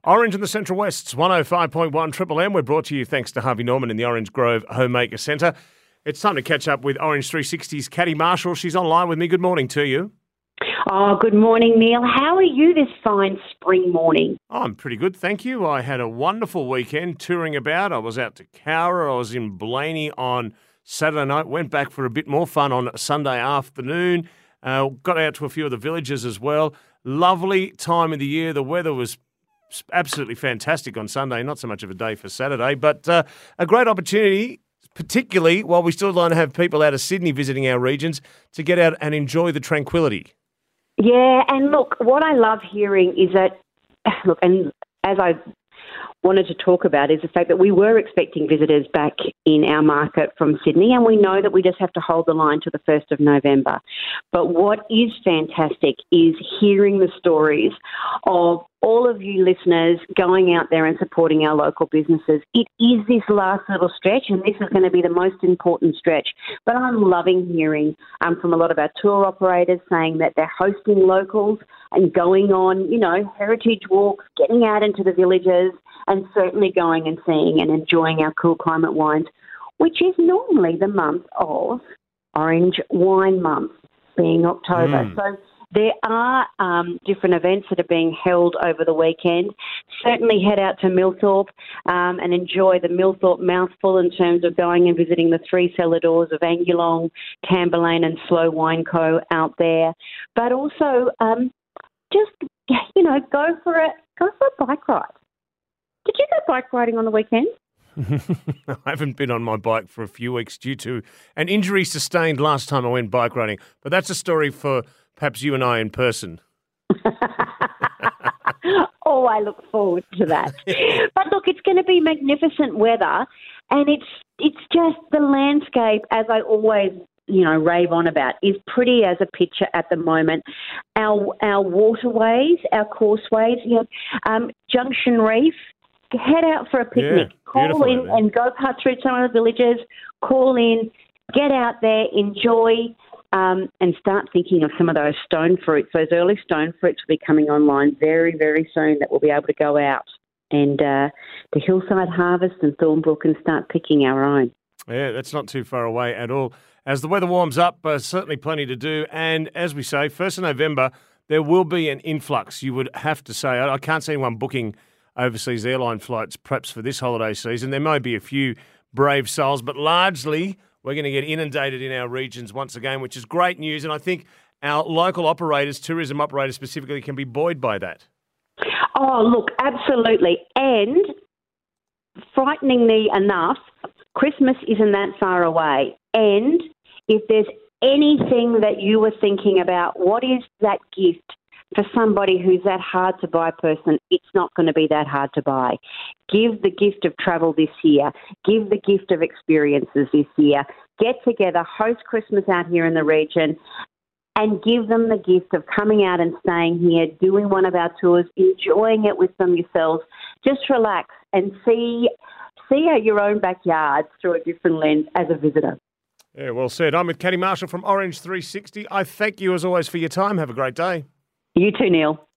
Orange in the Central West's 105.1 Triple M. We're brought to you thanks to Harvey Norman in the Orange Grove Homemaker Centre. It's time to catch up with Orange 360's Katty Marshall. She's online with me. Good morning to you. Oh, good morning, Neil. How are you this fine spring morning? I'm pretty good, thank you. I had a wonderful weekend touring about. I was out to Cowra. I was in Blaney on Saturday night. Went back for a bit more fun on Sunday afternoon. Got out to a few of the villages as well. Lovely time of the year. The weather was absolutely fantastic on Sunday. Not so much of a day for Saturday, but a great opportunity, particularly while we still don't have people out of Sydney visiting our regions, to get out and enjoy the tranquility. Yeah, and look, what I love hearing is that, look, and as I wanted to talk about is the fact that we were expecting visitors back in our market from Sydney, and we know that we just have to hold the line to the 1st of November. But what is fantastic is hearing the stories of all of you listeners going out there and supporting our local businesses. It is this last little stretch, and this is going to be the most important stretch. But I'm loving hearing from a lot of our tour operators saying that they're hosting locals and going on, heritage walks, getting out into the villages, and certainly going and seeing and enjoying our cool climate wines, which is normally the month of Orange Wine Month, being October. So there are different events that are being held over the weekend. Certainly head out to Millthorpe and enjoy the Millthorpe mouthful in terms of going and visiting the three cellar doors of Angulong, Tamburlaine and Slow Wine Co. out there. But also just, go for a bike ride. Did you go bike riding on the weekend? I haven't been on my bike for a few weeks due to an injury sustained last time I went bike riding. But that's a story for perhaps you and I in person. Oh, I look forward to that. But look, it's going to be magnificent weather, and it's just the landscape, as I always rave on about, is pretty as a picture at the moment. Our waterways, our courseways, Junction Reef. Head out for a picnic. Yeah, call in and go cut through some of the villages. Call in, get out there, enjoy, and start thinking of some of those stone fruits. Those early stone fruits will be coming online very, very soon that we'll be able to go out and the Hillside Harvest and Thornbrook and start picking our own. Yeah, that's not too far away at all. As the weather warms up, certainly plenty to do. And as we say, 1st of November, there will be an influx, you would have to say. I can't see anyone booking overseas airline flights perhaps for this holiday season. There may be a few brave souls, but largely we're going to get inundated in our regions once again, which is great news. And I think our local operators, tourism operators specifically, can be buoyed by that. Oh, look, absolutely. And frighteningly enough, Christmas isn't that far away. And if there's anything that you were thinking about, what is that gift for somebody who's that hard to buy person? It's not going to be that hard to buy. Give the gift of travel this year. Give the gift of experiences this year. Get together, host Christmas out here in the region, and give them the gift of coming out and staying here, doing one of our tours, enjoying it with them yourselves. Just relax and see out your own backyard through a different lens as a visitor. Yeah, well said. I'm with Katty Marshall from Orange 360. I thank you as always for your time. Have a great day. You too, Neil.